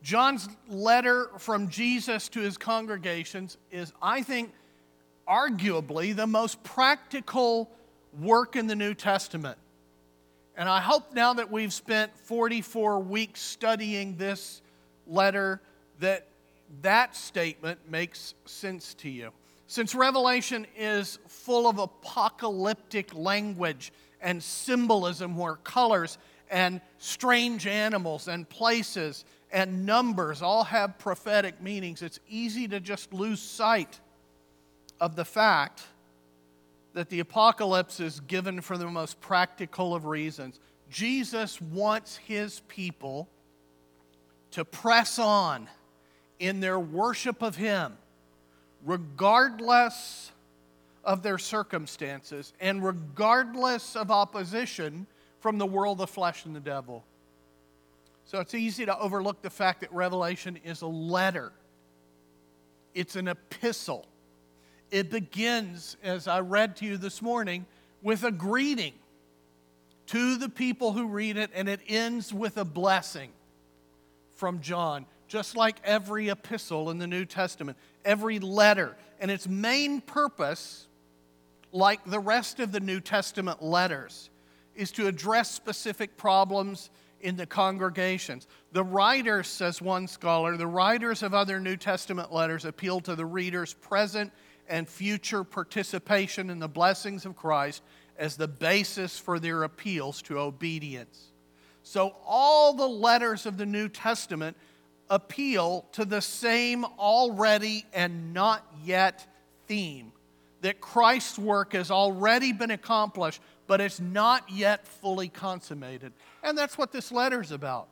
John's letter from Jesus to his congregations is, I think, arguably the most practical work in the New Testament. And I hope now that we've spent 44 weeks studying this letter that statement makes sense to you. Since Revelation is full of apocalyptic language and symbolism where colors and strange animals and places and numbers all have prophetic meanings, it's easy to just lose sight of the fact that the apocalypse is given for the most practical of reasons. Jesus wants his people to press on in their worship of him, regardless of their circumstances and regardless of opposition from the world, the flesh, and the devil. So it's easy to overlook the fact that Revelation is a letter. It's an epistle. It begins, as I read to you this morning, with a greeting to the people who read it, and it ends with a blessing from John, just like every epistle in the New Testament, every letter. And its main purpose, like the rest of the New Testament letters, is to address specific problems in the congregations. The writers, says one scholar, the writers of other New Testament letters appeal to the reader's present and future participation in the blessings of Christ as the basis for their appeals to obedience. So all the letters of the New Testament appeal to the same already and not yet theme, that Christ's work has already been accomplished, but it's not yet fully consummated. And that's what this letter is about.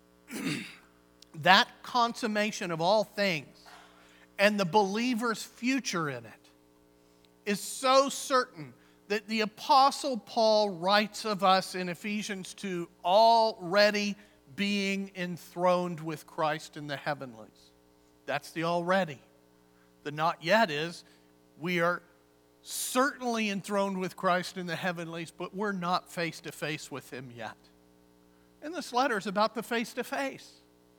That consummation of all things and the believer's future in it is so certain that the Apostle Paul writes of us in Ephesians 2 already being enthroned with Christ in the heavenlies. That's the already. The not yet is we are certainly enthroned with Christ in the heavenlies, but we're not face to face with him yet. And this letter is about the face to face.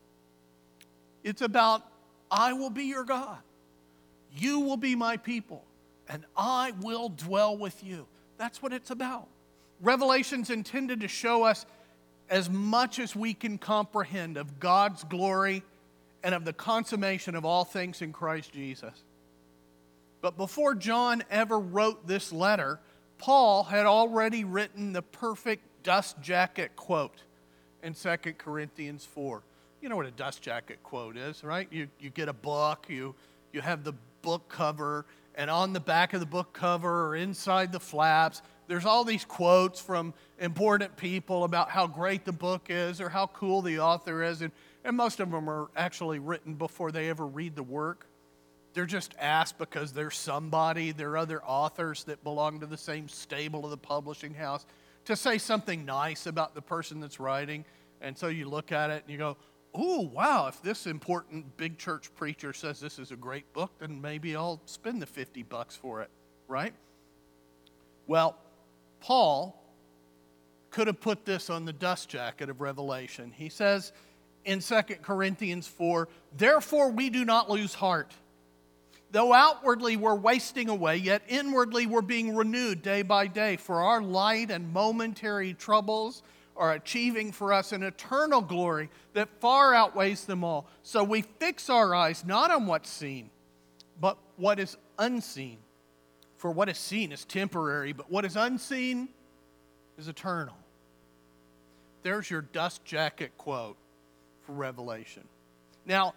It's about, I will be your God. You will be my people, and I will dwell with you. That's what it's about. Revelation's intended to show us as much as we can comprehend of God's glory and of the consummation of all things in Christ Jesus. But before John ever wrote this letter, Paul had already written the perfect dust jacket quote in 2 Corinthians 4. You know what a dust jacket quote is, right? You get a book, you have the book cover, and on the back of the book cover or inside the flaps, there's all these quotes from important people about how great the book is or how cool the author is, and most of them are actually written before they ever read the work. They're just asked because they're somebody, they're other authors that belong to the same stable of the publishing house, to say something nice about the person that's writing. And so you look at it and you go, oh, wow, if this important big church preacher says this is a great book, then maybe I'll spend the $50 for it, right? Well, Paul could have put this on the dust jacket of Revelation. He says in 2 Corinthians 4, therefore we do not lose heart. Though outwardly we're wasting away, yet inwardly we're being renewed day by day. For our light and momentary troubles are achieving for us an eternal glory that far outweighs them all. So we fix our eyes not on what's seen, but what is unseen. For what is seen is temporary, but what is unseen is eternal. There's your dust jacket quote for Revelation. Now,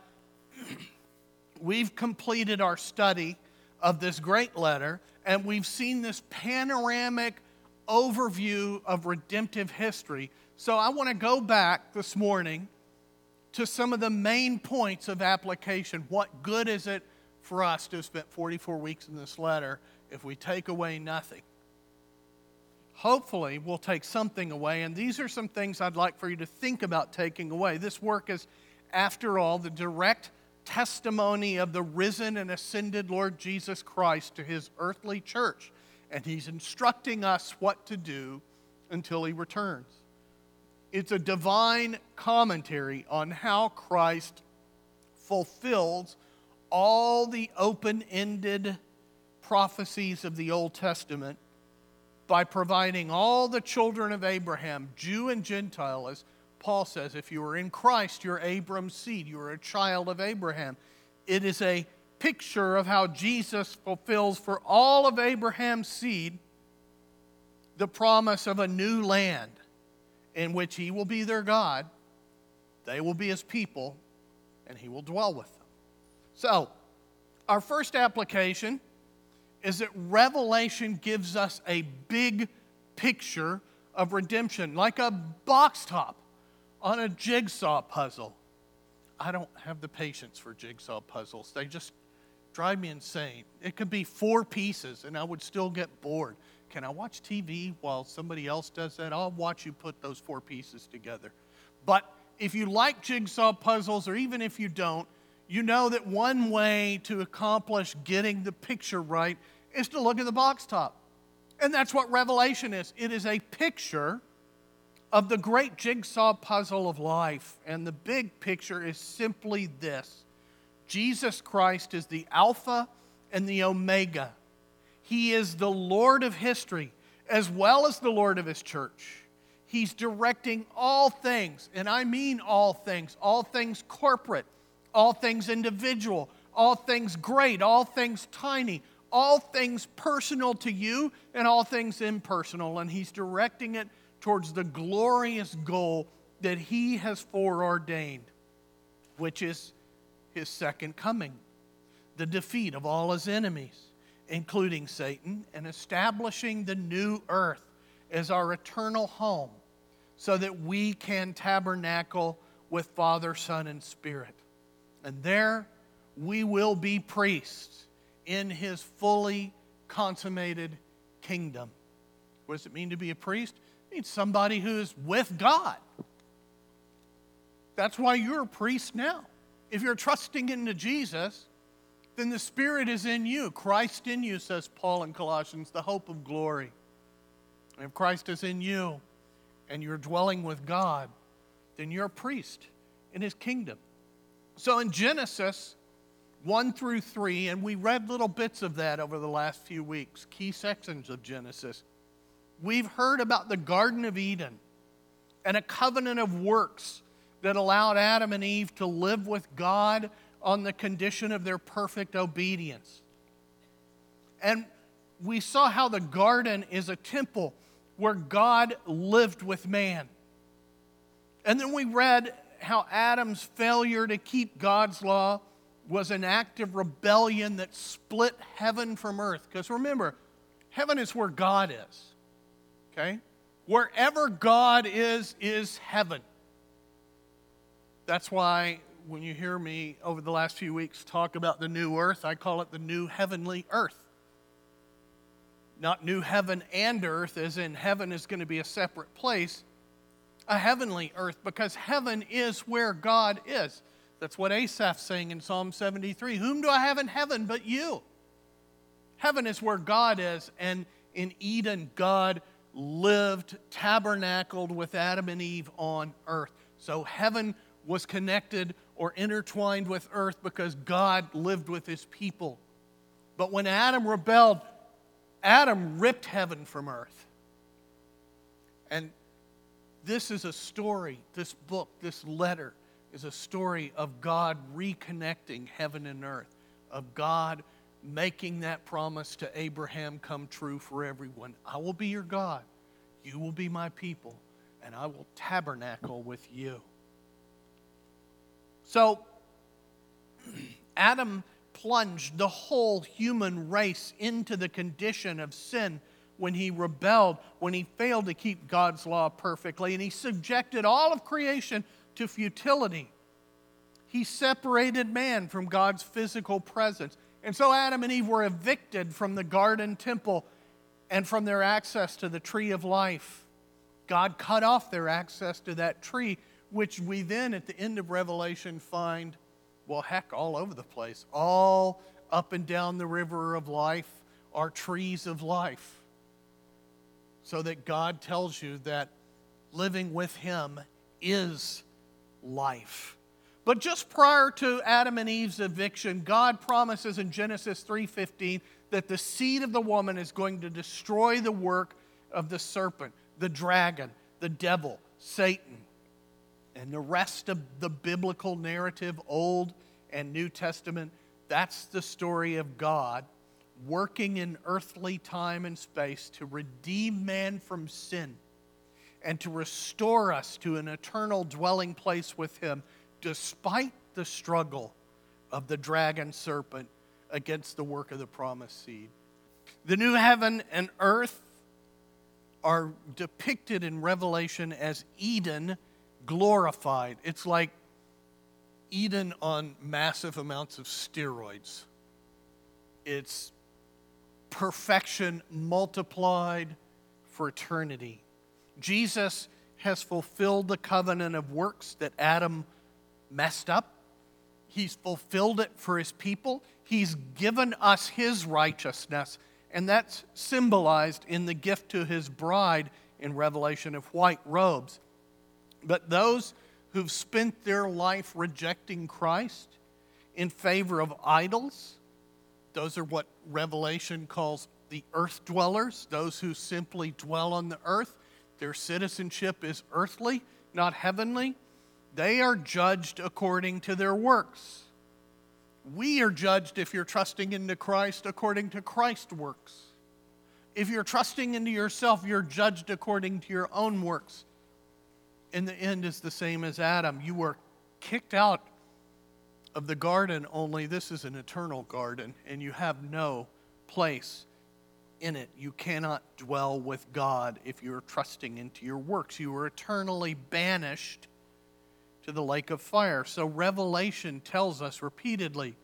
we've completed our study of this great letter, and we've seen this panoramic overview of redemptive history. So I want to go back this morning to some of the main points of application. What good is it for us to have spent 44 weeks in this letter if we take away nothing? Hopefully, we'll take something away, and these are some things I'd like for you to think about taking away. This work is, after all, the direct testimony of the risen and ascended Lord Jesus Christ to his earthly church, and he's instructing us what to do until he returns. It's a divine commentary on how Christ fulfills all the open-ended prophecies of the Old Testament by providing all the children of Abraham, Jew and Gentile, as Paul says, if you are in Christ, you're Abram's seed, you are a child of Abraham. It is a picture of how Jesus fulfills for all of Abraham's seed the promise of a new land in which he will be their God, they will be his people, and he will dwell with them. So, our first application is that Revelation gives us a big picture of redemption, like a box top on a jigsaw puzzle. I don't have the patience for jigsaw puzzles. They just drive me insane. It could be 4 pieces and I would still get bored. Can I watch TV while somebody else does that? I'll watch you put those 4 pieces together. But if you like jigsaw puzzles, or even if you don't, you know that one way to accomplish getting the picture right is to look at the box top. And that's what Revelation is. It is a picture of the great jigsaw puzzle of life. And the big picture is simply this: Jesus Christ is the Alpha and the Omega. He is the Lord of history as well as the Lord of his church. He's directing all things, and I mean all things corporate, all things individual, all things great, all things tiny, all things personal to you, and all things impersonal. And he's directing it towards the glorious goal that he has foreordained, which is his second coming, the defeat of all his enemies, including Satan, and establishing the new earth as our eternal home so that we can tabernacle with Father, Son, and Spirit. And there we will be priests in his fully consummated kingdom. What does it mean to be a priest? It means somebody who is with God. That's why you're a priest now. If you're trusting into Jesus, then the Spirit is in you. Christ in you, says Paul in Colossians, the hope of glory. And if Christ is in you and you're dwelling with God, then you're a priest in his kingdom. So in Genesis 1 through 3, and we read little bits of that over the last few weeks, key sections of Genesis, we've heard about the Garden of Eden and a covenant of works that allowed Adam and Eve to live with God on the condition of their perfect obedience. And we saw how the garden is a temple where God lived with man. And then we read how Adam's failure to keep God's law was an act of rebellion that split heaven from earth. Because remember, heaven is where God is. Okay? Wherever God is heaven. That's why when you hear me over the last few weeks talk about the new earth, I call it the new heavenly earth. Not new heaven and earth, as in heaven is going to be a separate place. A heavenly earth, because heaven is where God is. That's what Asaph's saying in Psalm 73. Whom do I have in heaven but you? Heaven is where God is, and in Eden, God lived, tabernacled with Adam and Eve on earth. So heaven was connected or intertwined with earth because God lived with his people. But when Adam rebelled, Adam ripped heaven from earth. And this is a story, this book, this letter is a story of God reconnecting heaven and earth, of God making that promise to Abraham come true for everyone. I will be your God, you will be my people, and I will tabernacle with you. So, Adam plunged the whole human race into the condition of sin when he rebelled, when he failed to keep God's law perfectly, and he subjected all of creation to futility. He separated man from God's physical presence. And so Adam and Eve were evicted from the garden temple and from their access to the tree of life. God cut off their access to that tree, which we then at the end of Revelation find, well, heck, all over the place. All up and down the river of life are trees of life. So that God tells you that living with him is life. But just prior to Adam and Eve's eviction, God promises in Genesis 3:15 that the seed of the woman is going to destroy the work of the serpent, the dragon, the devil, Satan. And the rest of the biblical narrative, Old and New Testament, that's the story of God working in earthly time and space to redeem man from sin and to restore us to an eternal dwelling place with him, despite the struggle of the dragon serpent against the work of the promised seed. The new heaven and earth are depicted in Revelation as Eden glorified. It's like Eden on massive amounts of steroids. It's perfection multiplied for eternity. Jesus has fulfilled the covenant of works that Adam messed up. He's fulfilled it for his people. He's given us his righteousness, and that's symbolized in the gift to his bride in Revelation of white robes. But those who've spent their life rejecting Christ in favor of idols, those are what Revelation calls the earth dwellers, those who simply dwell on the earth. Their citizenship is earthly, not heavenly. They are judged according to their works. We are judged, if you're trusting into Christ, according to Christ's works. If you're trusting into yourself, you're judged according to your own works. In the end, is the same as Adam. You were kicked out of the garden, only this is an eternal garden, and you have no place in it. You cannot dwell with God if you're trusting into your works. You are eternally banished to the lake of fire. So Revelation tells us repeatedly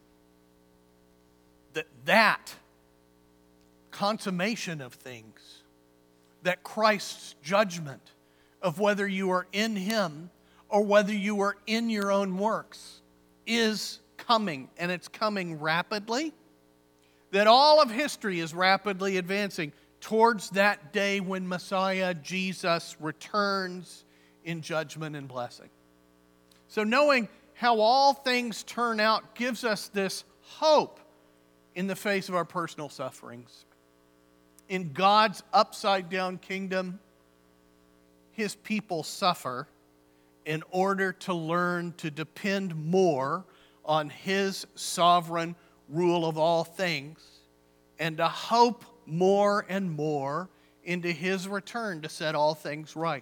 that consummation of things, that Christ's judgment of whether you are in him or whether you are in your own works is coming, and it's coming rapidly, that all of history is rapidly advancing towards that day when Messiah Jesus returns in judgment and blessing. So knowing how all things turn out gives us this hope in the face of our personal sufferings. In God's upside-down kingdom, his people suffer in order to learn to depend more on his sovereign rule of all things and to hope more and more into his return to set all things right.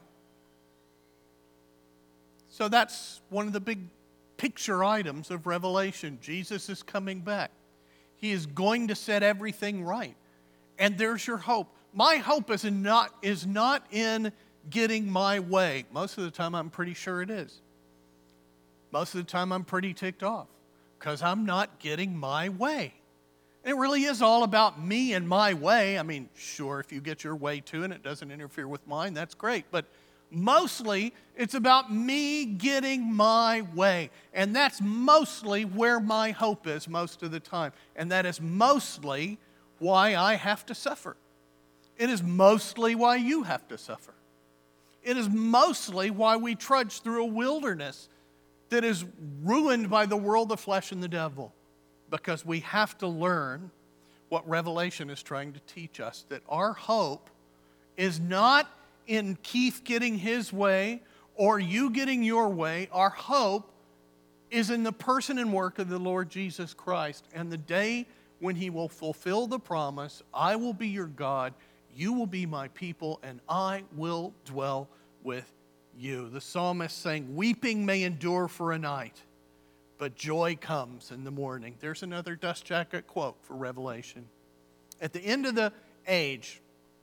So that's one of the big picture items of Revelation. Jesus is coming back. He is going to set everything right. And there's your hope. My hope is not in getting my way. Most of the time I'm pretty sure it is. Most of the time I'm pretty ticked off because I'm not getting my way. And it really is all about me and my way. I mean, sure, if you get your way too and it doesn't interfere with mine, that's great. But mostly it's about me getting my way. And that's mostly where my hope is most of the time. And that is mostly why I have to suffer. It is mostly why you have to suffer. It is mostly why we trudge through a wilderness that is ruined by the world, the flesh, and the devil. Because we have to learn what Revelation is trying to teach us, that our hope is not in Keith getting his way or you getting your way. Our hope is in the person and work of the Lord Jesus Christ. And the day when he will fulfill the promise, I will be your God, you will be my people, and I will dwell with you. The psalmist saying, weeping may endure for a night, but joy comes in the morning. There's another dust jacket quote for Revelation. At the end of the age,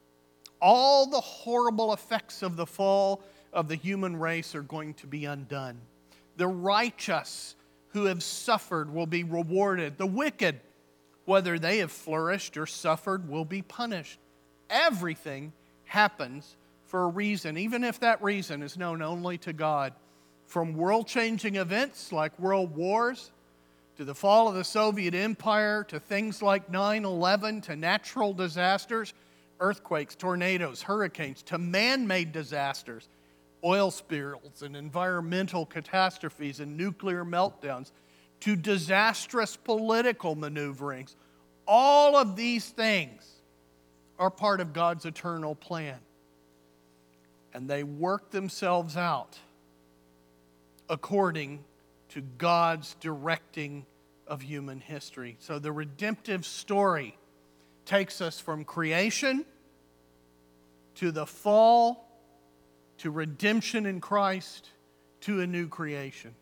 all the horrible effects of the fall of the human race are going to be undone. The righteous who have suffered will be rewarded. The wicked, whether they have flourished or suffered, will be punished. Everything happens for a reason, even if that reason is known only to God. From world-changing events like world wars, to the fall of the Soviet Empire, to things like 9/11, to natural disasters, earthquakes, tornadoes, hurricanes, to man-made disasters. oil spills and environmental catastrophes and nuclear meltdowns to disastrous political maneuverings. All of these things are part of God's eternal plan. And they work themselves out according to God's directing of human history. So the redemptive story takes us from creation to the fall, to redemption in Christ, to a new creation.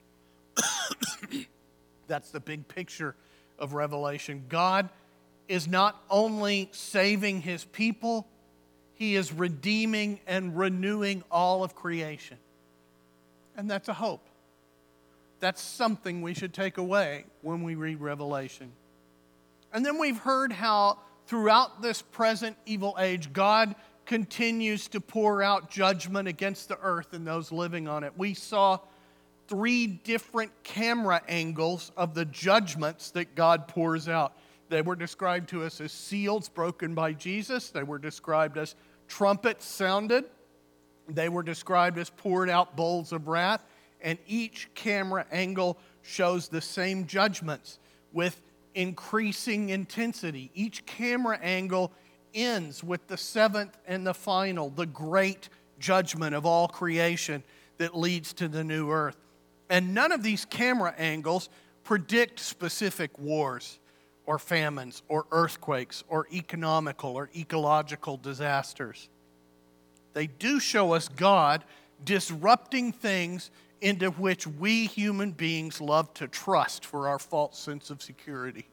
That's the big picture of Revelation. God is not only saving his people, he is redeeming and renewing all of creation. And that's a hope. That's something we should take away when we read Revelation. And then we've heard how throughout this present evil age, God continues to pour out judgment against the earth and those living on it. We saw 3 different camera angles of the judgments that God pours out. They were described to us as seals broken by Jesus. They were described as trumpets sounded. They were described as poured out bowls of wrath. And each camera angle shows the same judgments with increasing intensity. Each camera angle ends with the 7th and the final, the great judgment of all creation that leads to the new earth. And none of these camera angles predict specific wars or famines or earthquakes or economical or ecological disasters. They do show us God disrupting things into which we human beings love to trust for our false sense of security.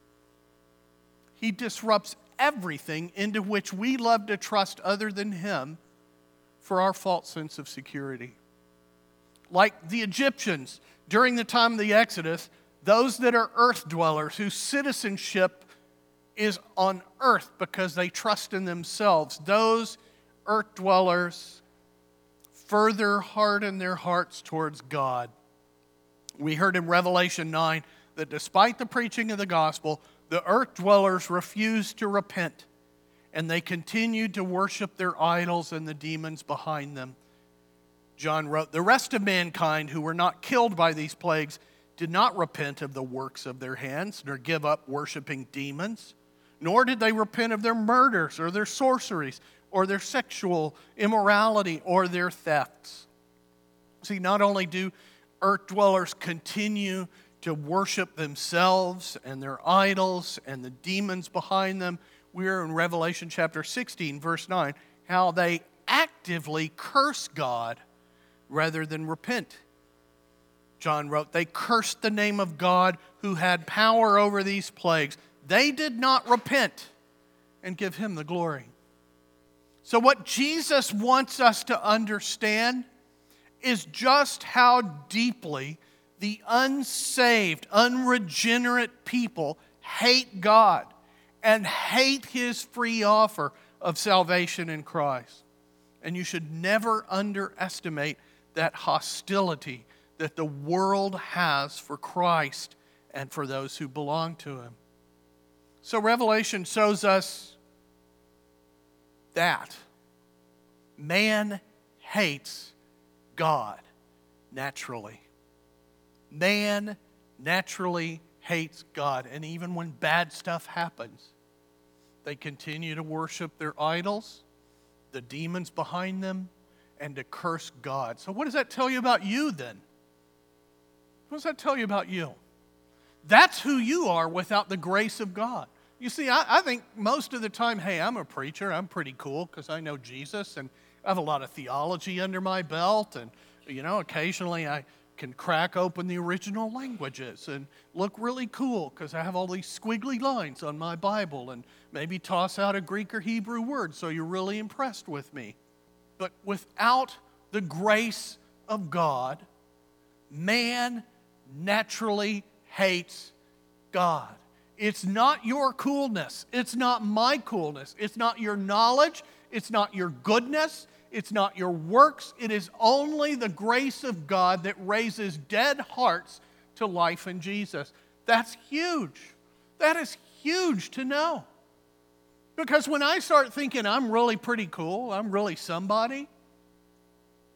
He disrupts everything into which we love to trust other than him for our false sense of security. Like the Egyptians during the time of the Exodus, those that are earth dwellers whose citizenship is on earth because they trust in themselves, those earth dwellers further harden their hearts towards God. We heard in Revelation 9 that despite the preaching of the gospel, the earth dwellers refused to repent, and they continued to worship their idols and the demons behind them. John wrote, "The rest of mankind who were not killed by these plagues did not repent of the works of their hands, nor give up worshiping demons, nor did they repent of their murders or their sorceries or their sexual immorality or their thefts." See, not only do earth dwellers continue to worship themselves and their idols and the demons behind them, we're in Revelation chapter 16, verse 9, how they actively curse God rather than repent. John wrote, "They cursed the name of God who had power over these plagues. They did not repent and give him the glory." So what Jesus wants us to understand is just how deeply the unsaved, unregenerate people hate God and hate his free offer of salvation in Christ. And you should never underestimate that hostility that the world has for Christ and for those who belong to him. So Revelation shows us that man hates God naturally. Man naturally hates God. And even when bad stuff happens, they continue to worship their idols, the demons behind them, and to curse God. So what does that tell you about you then? What does that tell you about you? That's who you are without the grace of God. You see, I think most of the time, hey, I'm a preacher, I'm pretty cool because I know Jesus and I have a lot of theology under my belt, and occasionally I can crack open the original languages and look really cool because I have all these squiggly lines on my Bible, and maybe toss out a Greek or Hebrew word so you're really impressed with me. But without the grace of God, man naturally hates God. It's not your coolness. It's not my coolness. It's not your knowledge. It's not your goodness. It's not your works. It is only the grace of God that raises dead hearts to life in Jesus. That's huge. That is huge to know. Because when I start thinking I'm really pretty cool, I'm really somebody,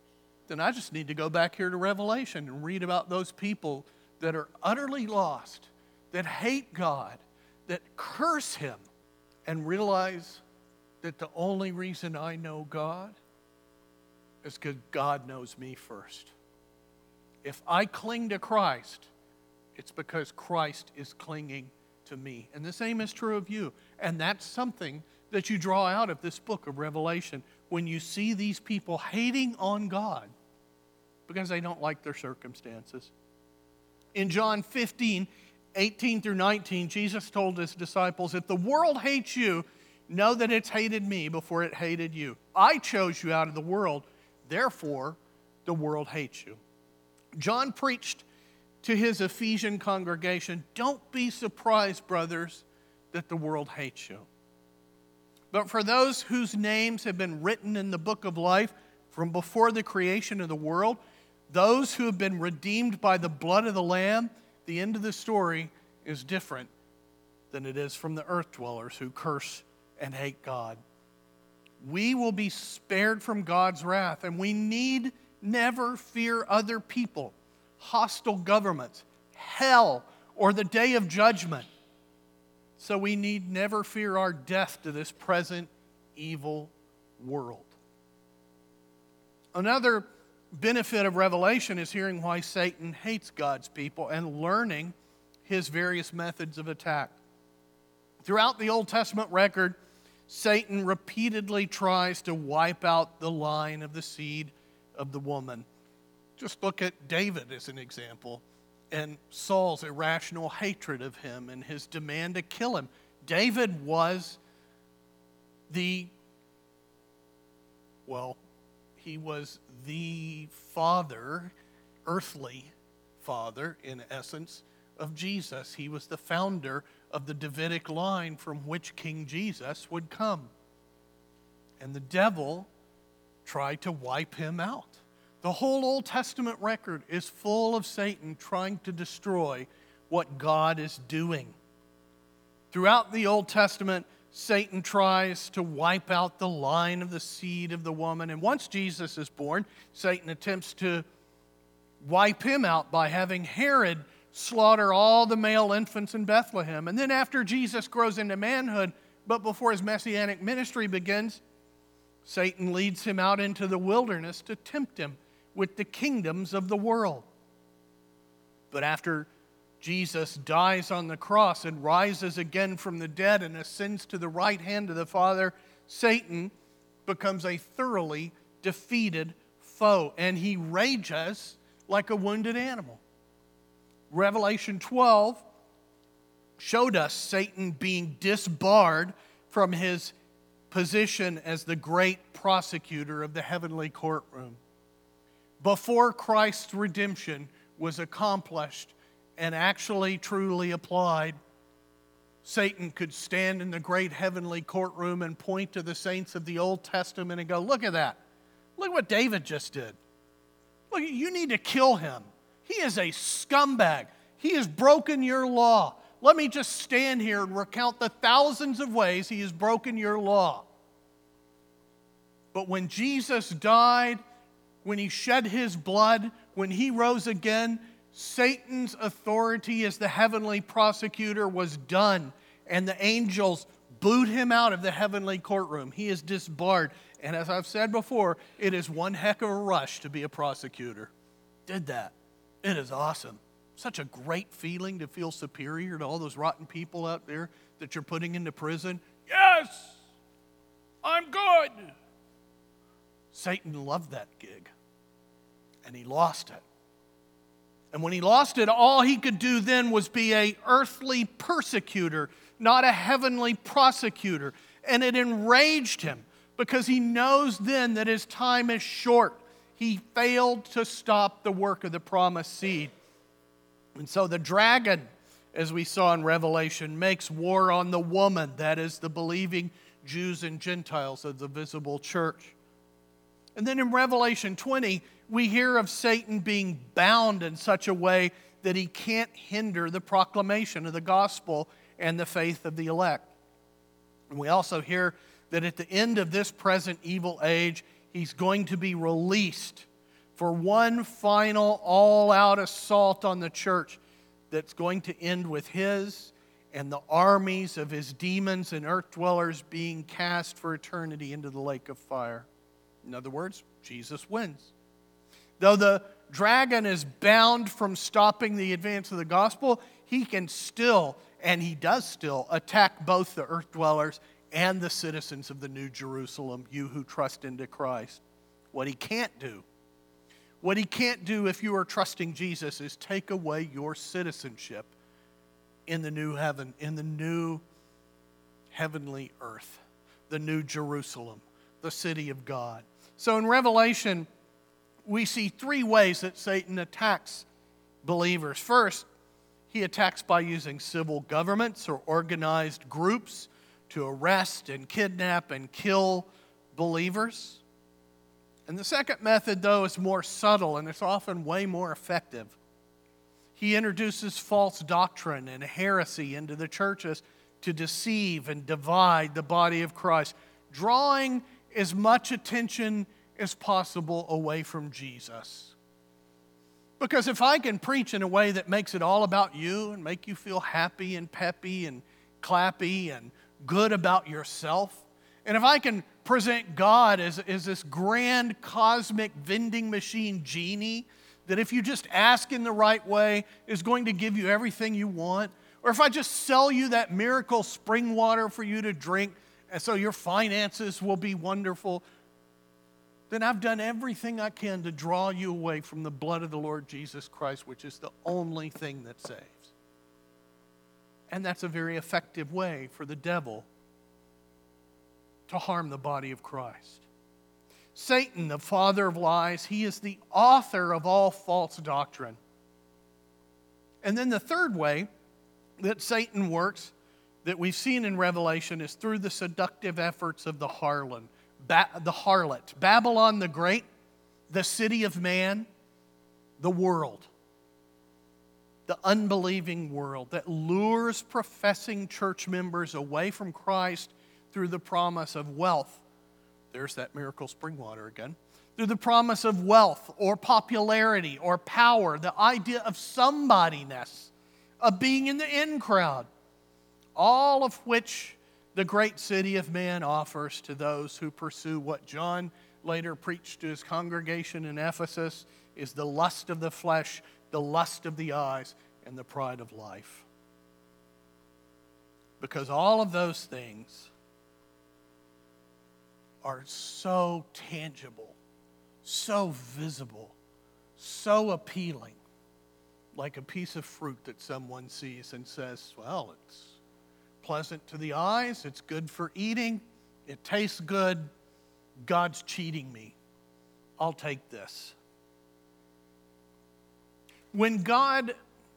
then I just need to go back here to Revelation and read about those people that are utterly lost, that hate God, that curse Him, and realize that the only reason I know God is because God knows me first. If I cling to Christ, it's because Christ is clinging to me. And the same is true of you. And that's something that you draw out of this book of Revelation when you see these people hating on God because they don't like their circumstances. In John 15, 18 through 19, Jesus told His disciples, if the world hates you, know that it's hated me before it hated you. I chose you out of the world, therefore the world hates you. John preached to his Ephesian congregation, don't be surprised, brothers, that the world hates you. But for those whose names have been written in the book of life from before the creation of the world, those who have been redeemed by the blood of the Lamb, the end of the story is different than it is from the earth dwellers who curse and hate God. We will be spared from God's wrath, and we need never fear other people, hostile governments, hell, or the day of judgment. So we need never fear our death to this present evil world. Another benefit of Revelation is hearing why Satan hates God's people and learning his various methods of attack. Throughout the Old Testament record, Satan repeatedly tries to wipe out the line of the seed of the woman. Just look at David as an example, and Saul's irrational hatred of him and his demand to kill him. David was he was the father, earthly father, in essence, of Jesus. He was the founder of the Davidic line from which King Jesus would come. And the devil tried to wipe him out. The whole Old Testament record is full of Satan trying to destroy what God is doing. Throughout the Old Testament, Satan tries to wipe out the line of the seed of the woman. And once Jesus is born, Satan attempts to wipe him out by having Herod slaughter all the male infants in Bethlehem. And then after Jesus grows into manhood, but before his messianic ministry begins, Satan leads him out into the wilderness to tempt him with the kingdoms of the world. But after Jesus dies on the cross and rises again from the dead and ascends to the right hand of the Father, Satan becomes a thoroughly defeated foe, and he rages like a wounded animal. Revelation 12 showed us Satan being disbarred from his position as the great prosecutor of the heavenly courtroom. Before Christ's redemption was accomplished and actually truly applied, Satan could stand in the great heavenly courtroom and point to the saints of the Old Testament and go, look at that. Look what David just did. Look, you need to kill him. He is a scumbag. He has broken your law. Let me just stand here and recount the thousands of ways he has broken your law. But when Jesus died, when he shed his blood, when he rose again, Satan's authority as the heavenly prosecutor was done, and the angels booed him out of the heavenly courtroom. He is disbarred. And as I've said before, it is one heck of a rush to be a prosecutor. Did that. It is awesome. Such a great feeling to feel superior to all those rotten people out there that you're putting into prison. Yes, I'm good. Satan loved that gig, and he lost it. And when he lost it, all he could do then was be an earthly persecutor, not a heavenly prosecutor. And it enraged him because he knows then that his time is short. He failed to stop the work of the promised seed. And so the dragon, as we saw in Revelation, makes war on the woman, that is the believing Jews and Gentiles of the visible church. And then in Revelation 20, we hear of Satan being bound in such a way that he can't hinder the proclamation of the gospel and the faith of the elect. And we also hear that at the end of this present evil age, he's going to be released for one final all-out assault on the church that's going to end with his and the armies of his demons and earth dwellers being cast for eternity into the lake of fire. In other words, Jesus wins. Though the dragon is bound from stopping the advance of the gospel, he can still, and he does still, attack both the earth dwellers and the citizens of the New Jerusalem, you who trust into Christ. What he can't do if you are trusting Jesus is take away your citizenship in the new heaven, in the new heavenly earth, the New Jerusalem, the city of God. So in Revelation, we see three ways that Satan attacks believers. First, he attacks by using civil governments or organized groups to arrest and kidnap and kill believers. And the second method, though, is more subtle and it's often way more effective. He introduces false doctrine and heresy into the churches to deceive and divide the body of Christ, drawing as much attention as possible away from Jesus. Because if I can preach in a way that makes it all about you and make you feel happy and peppy and clappy and good about yourself, and if I can present God as this grand cosmic vending machine genie that if you just ask in the right way is going to give you everything you want, or if I just sell you that miracle spring water for you to drink and so your finances will be wonderful, then I've done everything I can to draw you away from the blood of the Lord Jesus Christ, which is the only thing that saves. And that's a very effective way for the devil to harm the body of Christ. Satan, the father of lies, he is the author of all false doctrine. And then the third way that Satan works that we've seen in Revelation is through the seductive efforts of the harlot, Babylon the Great, the city of man, the world, the unbelieving world that lures professing church members away from Christ through the promise of wealth. There's that miracle spring water again. Through the promise of wealth or popularity or power, the idea of somebodyness, of being in the in crowd, all of which the great city of man offers to those who pursue what John later preached to his congregation in Ephesus is the lust of the flesh, the lust of the eyes, and the pride of life. Because all of those things are so tangible, so visible, so appealing, like a piece of fruit that someone sees and says, well, it's pleasant to the eyes, it's good for eating, it tastes good, God's cheating me. I'll take this. When God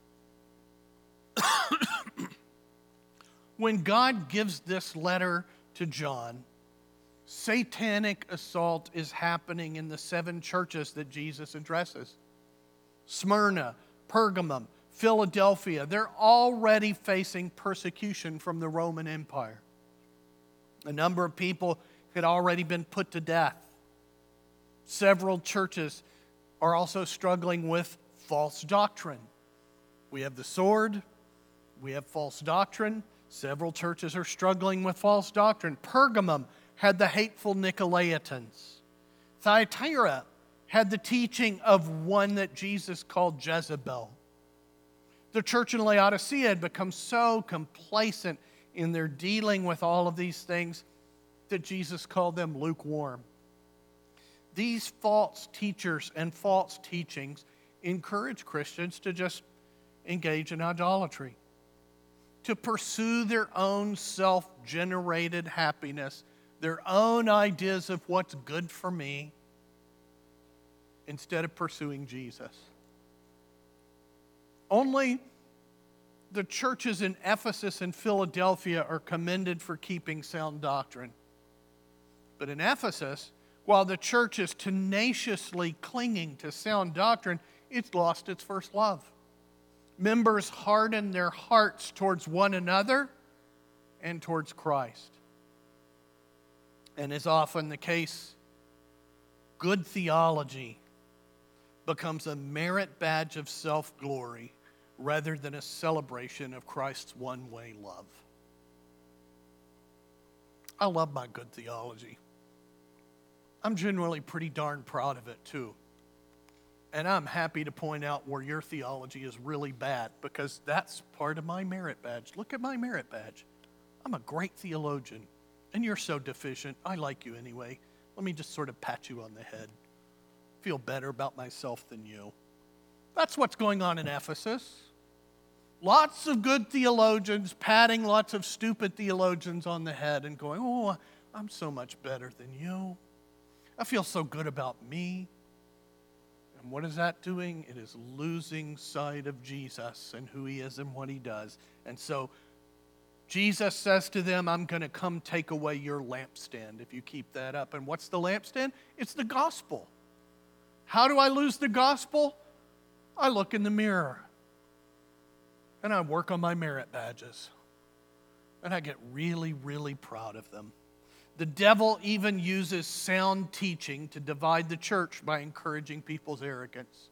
gives this letter to John, satanic assault is happening in the 7 churches that Jesus addresses. Smyrna, Pergamum, Philadelphia, they're already facing persecution from the Roman Empire. A number of people had already been put to death. Several churches are also struggling with false doctrine. We have the sword, we have false doctrine. Several churches are struggling with false doctrine. Pergamum had the hateful Nicolaitans. Thyatira had the teaching of one that Jesus called Jezebel. The church in Laodicea had become so complacent in their dealing with all of these things that Jesus called them lukewarm. These false teachers and false teachings encourage Christians to just engage in idolatry, to pursue their own self-generated happiness, their own ideas of what's good for me, instead of pursuing Jesus. Only the churches in Ephesus and Philadelphia are commended for keeping sound doctrine. But in Ephesus, while the church is tenaciously clinging to sound doctrine, it's lost its first love. Members harden their hearts towards one another and towards Christ. And as often the case, good theology becomes a merit badge of self-glory rather than a celebration of Christ's one-way love. I love my good theology. I'm generally pretty darn proud of it too. And I'm happy to point out where your theology is really bad, because that's part of my merit badge. Look at my merit badge. I'm a great theologian, and you're so deficient. I like you anyway. Let me just sort of pat you on the head. Feel better about myself than you. That's what's going on in Ephesus. Lots of good theologians patting lots of stupid theologians on the head and going, oh, I'm so much better than you. I feel so good about me. And what is that doing? It is losing sight of Jesus and who he is and what he does. And so Jesus says to them, I'm going to come take away your lampstand if you keep that up. And what's the lampstand? It's the gospel. How do I lose the gospel? I look in the mirror. And I work on my merit badges. And I get really, really proud of them. The devil even uses sound teaching to divide the church by encouraging people's arrogance.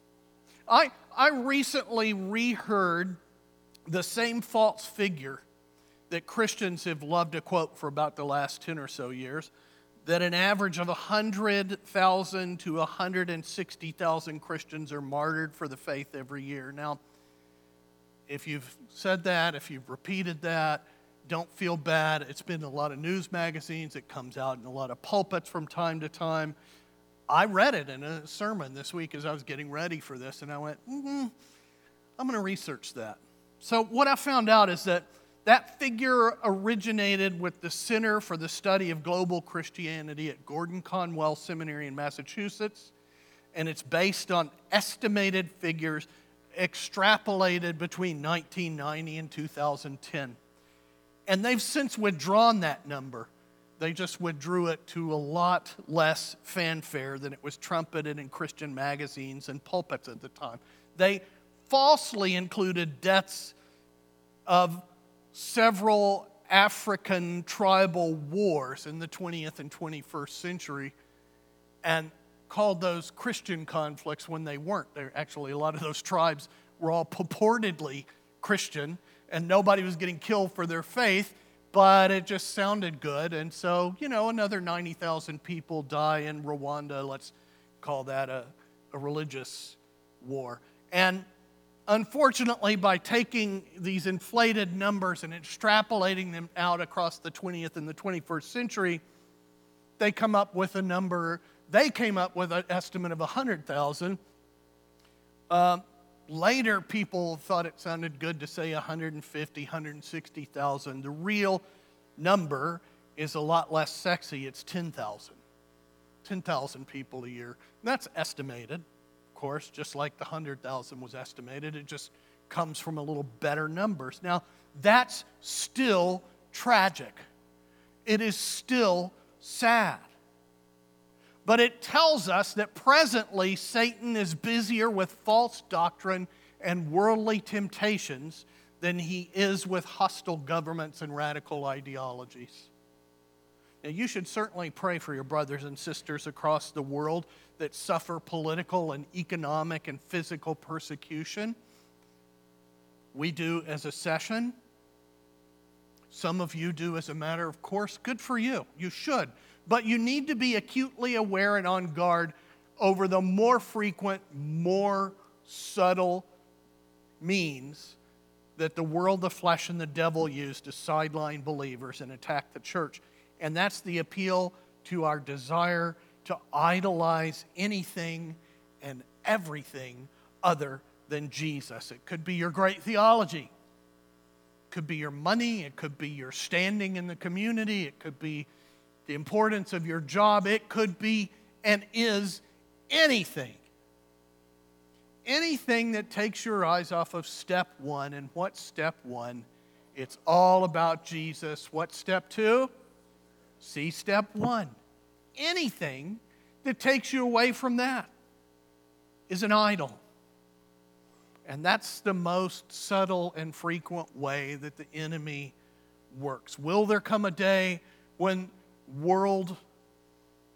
I recently reheard the same false figure that Christians have loved to quote for about the last 10 or so years, that an average of 100,000 to 160,000 Christians are martyred for the faith every year. Now, if you've said that, if you've repeated that, don't feel bad. It's been in a lot of news magazines. It comes out in a lot of pulpits from time to time. I read it in a sermon this week as I was getting ready for this, and I went, I'm going to research that. So what I found out is that figure originated with the Center for the Study of Global Christianity at Gordon Conwell Seminary in Massachusetts, and it's based on estimated figures extrapolated between 1990 and 2010. And they've since withdrawn that number. They just withdrew it to a lot less fanfare than it was trumpeted in Christian magazines and pulpits at the time. They falsely included deaths of several African tribal wars in the 20th and 21st century and called those Christian conflicts when they weren't. They're actually, a lot of those tribes were all purportedly Christian, and nobody was getting killed for their faith, but it just sounded good. And so, another 90,000 people die in Rwanda. Let's call that a religious war. And unfortunately, by taking these inflated numbers and extrapolating them out across the 20th and the 21st century, they came up with an estimate of 100,000. Later, people thought it sounded good to say 150, 160,000. The real number is a lot less sexy. It's 10,000. 10,000 people a year. And that's estimated, of course, just like the 100,000 was estimated. It just comes from a little better numbers. Now, that's still tragic. It is still sad. But it tells us that presently Satan is busier with false doctrine and worldly temptations than he is with hostile governments and radical ideologies. Now, you should certainly pray for your brothers and sisters across the world that suffer political and economic and physical persecution. We do as a session. Some of you do as a matter of course. Good for you. You should. But you need to be acutely aware and on guard over the more frequent, more subtle means that the world, the flesh, and the devil use to sideline believers and attack the church. And that's the appeal to our desire to idolize anything and everything other than Jesus. It could be your great theology. It could be your money. It could be your standing in the community. It could be the importance of your job. It could be and is anything. Anything that takes your eyes off of step one. And what's step one? It's all about Jesus. What's step two? See step one. Anything that takes you away from that is an idol. And that's the most subtle and frequent way that the enemy works. Will there come a day when world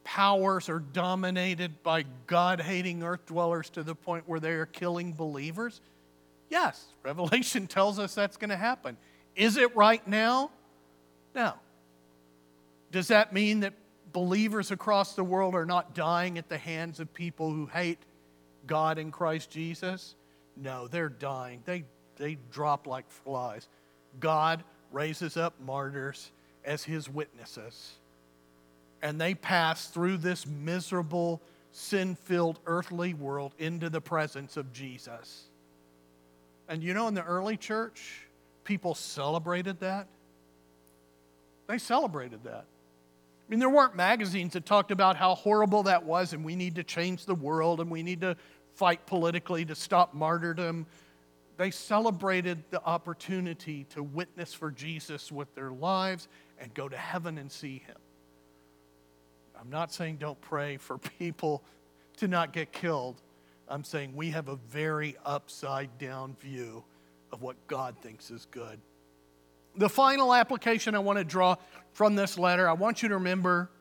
powers are dominated by God-hating earth dwellers to the point where they are killing believers? Yes, Revelation tells us that's going to happen. Is it right now? No. Does that mean that believers across the world are not dying at the hands of people who hate God in Christ Jesus? No, they're dying. They drop like flies. God raises up martyrs as his witnesses. And they pass through this miserable, sin-filled earthly world into the presence of Jesus. And you know, in the early church, people celebrated that. They celebrated that. I mean, there weren't magazines that talked about how horrible that was and we need to change the world and we need to fight politically to stop martyrdom. They celebrated the opportunity to witness for Jesus with their lives and go to heaven and see him. I'm not saying don't pray for people to not get killed. I'm saying we have a very upside down view of what God thinks is good. The final application I want to draw from this letter, I want you to remember,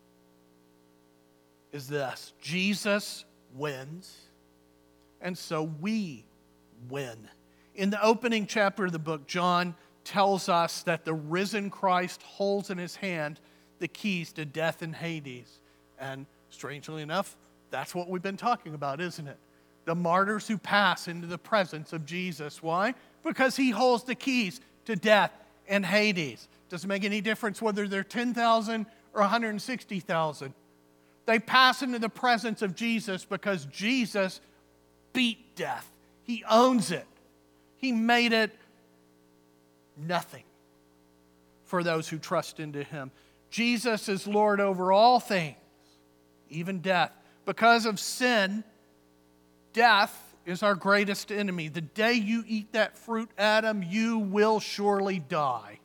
is this: Jesus wins, and so we win. In the opening chapter of the book, John tells us that the risen Christ holds in his hand the keys to death and Hades. And strangely enough, that's what we've been talking about, isn't it? The martyrs who pass into the presence of Jesus. Why? Because he holds the keys to death and Hades. Doesn't make any difference whether they're 10,000 or 160,000. They pass into the presence of Jesus because Jesus beat death. He owns it. He made it nothing for those who trust into him. Jesus is Lord over all things, even death. Because of sin, death is our greatest enemy. The day you eat that fruit, Adam, you will surely die.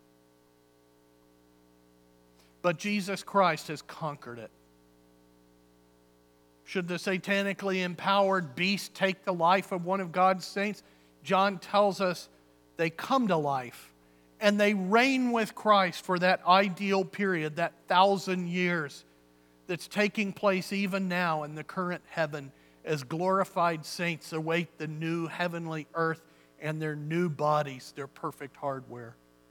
But Jesus Christ has conquered it. Should the satanically empowered beast take the life of one of God's saints, John tells us they come to life and they reign with Christ for that ideal period, that 1,000 years that's taking place even now in the current heaven as glorified saints await the new heavenly earth and their new bodies, their perfect hardware.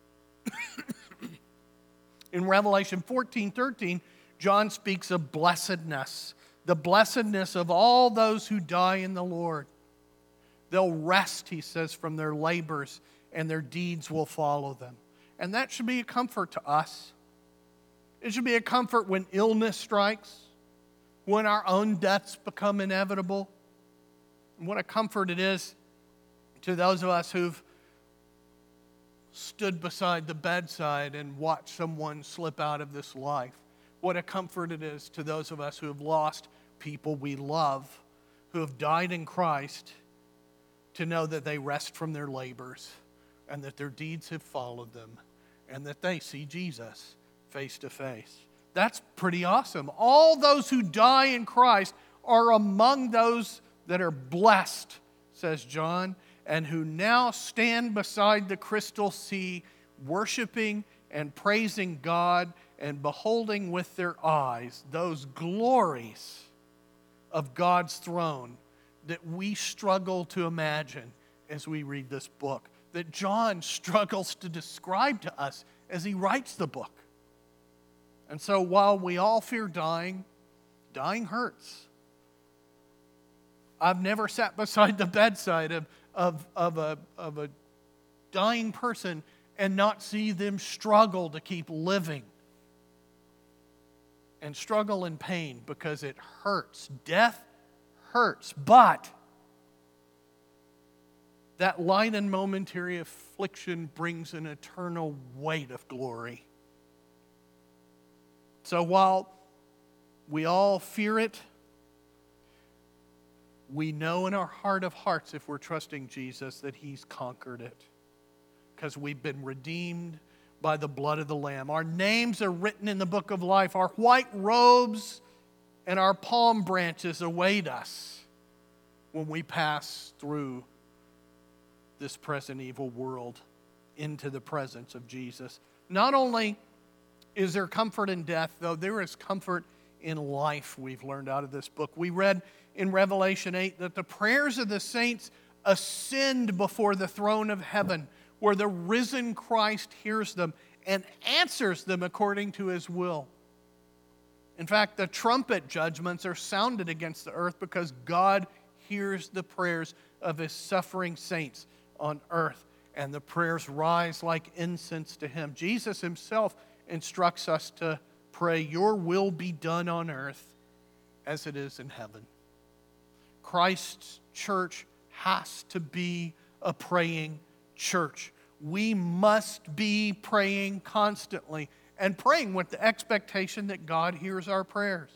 In Revelation 14:13, John speaks of blessedness, the blessedness of all those who die in the Lord. They'll rest, he says, from their labors, and their deeds will follow them. And that should be a comfort to us. It should be a comfort when illness strikes, when our own deaths become inevitable. And what a comfort it is to those of us who've stood beside the bedside and watched someone slip out of this life. What a comfort it is to those of us who have lost people we love, who have died in Christ, to know that they rest from their labors and that their deeds have followed them and that they see Jesus face to face. That's pretty awesome. All those who die in Christ are among those that are blessed, says John, and who now stand beside the crystal sea, worshiping and praising God and beholding with their eyes those glories of God's throne that we struggle to imagine as we read this book, that John struggles to describe to us as he writes the book. And so while we all fear dying, dying hurts. I've never sat beside the bedside of a dying person and not see them struggle to keep living. And struggle in pain because it hurts. Death hurts, but that light and momentary affliction brings an eternal weight of glory. So while we all fear it, we know in our heart of hearts, if we're trusting Jesus, that he's conquered it. Because we've been redeemed by the blood of the Lamb. Our names are written in the book of life. Our white robes and our palm branches await us when we pass through this present evil world into the presence of Jesus. Not only is there comfort in death, though, there is comfort in life we've learned out of this book. We read in Revelation 8 that the prayers of the saints ascend before the throne of heaven, where the risen Christ hears them and answers them according to his will. In fact, the trumpet judgments are sounded against the earth because God hears the prayers of his suffering saints on earth, and the prayers rise like incense to him. Jesus himself instructs us to pray, "Your will be done on earth as it is in heaven." Christ's church has to be a praying church. We must be praying constantly and praying with the expectation that God hears our prayers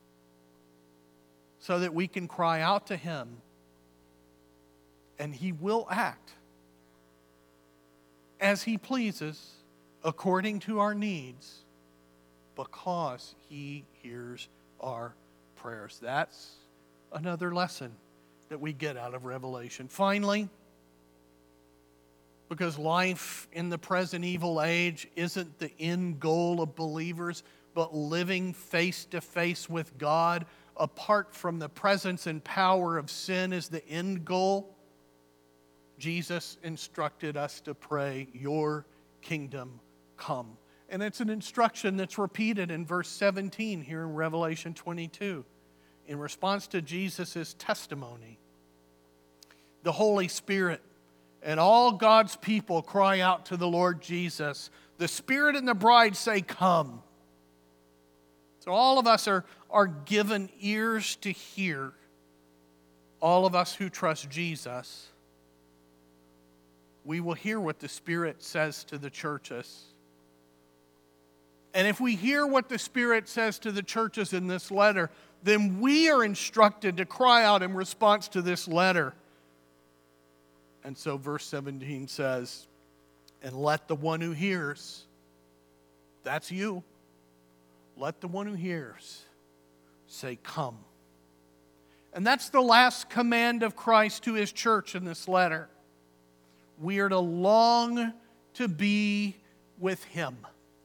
so that we can cry out to him and he will act as he pleases according to our needs because he hears our prayers. That's another lesson that we get out of Revelation. Finally, because life in the present evil age isn't the end goal of believers, but living face to face with God apart from the presence and power of sin is the end goal, Jesus instructed us to pray, "Your kingdom come." And it's an instruction that's repeated in verse 17 here in Revelation 22. In response to Jesus' testimony, the Holy Spirit and all God's people cry out to the Lord Jesus. The Spirit and the bride say, "Come." So all of us are given ears to hear. All of us who trust Jesus, we will hear what the Spirit says to the churches. And if we hear what the Spirit says to the churches in this letter, then we are instructed to cry out in response to this letter. And so verse 17 says, "And let the one who hears," that's you, "let the one who hears say, 'Come.'" And that's the last command of Christ to his church in this letter. We are to long to be with him.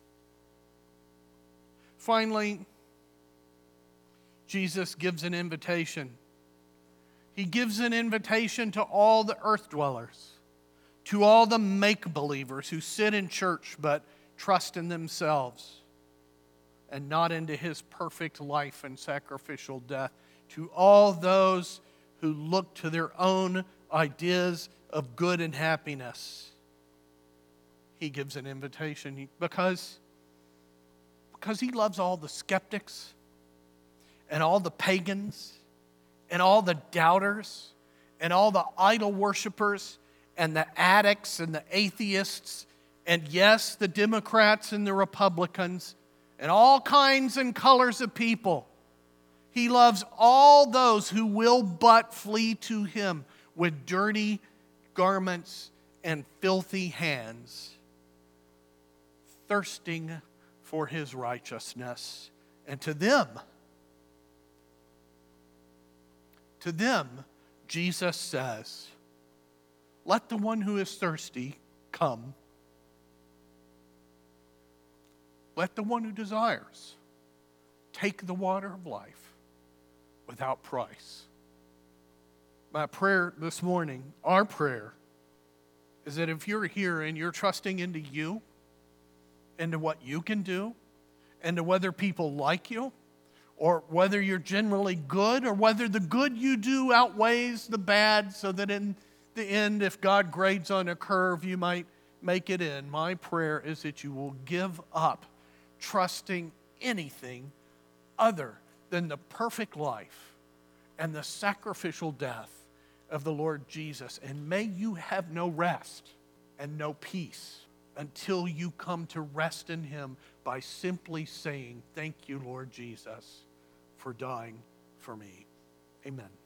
Finally, Jesus gives an invitation. He gives an invitation to all the earth dwellers, to all the make-believers who sit in church but trust in themselves and not into his perfect life and sacrificial death, to all those who look to their own ideas of good and happiness. He gives an invitation because he loves all the skeptics and all the pagans and all the doubters and all the idol worshipers and the addicts and the atheists and, yes, the Democrats and the Republicans and all kinds and colors of people. He loves all those who will but flee to him with dirty garments and filthy hands, thirsting for his righteousness. And to them, Jesus says, "Let the one who is thirsty come. Let the one who desires take the water of life without price." My prayer this morning, our prayer, is that if you're here and you're trusting into you, into what you can do, into whether people like you, or whether you're generally good, or whether the good you do outweighs the bad, so that in the end, if God grades on a curve, you might make it in. My prayer is that you will give up trusting anything other than the perfect life and the sacrificial death of the Lord Jesus. And may you have no rest and no peace until you come to rest in him by simply saying, "Thank you, Lord Jesus, for dying for me." Amen.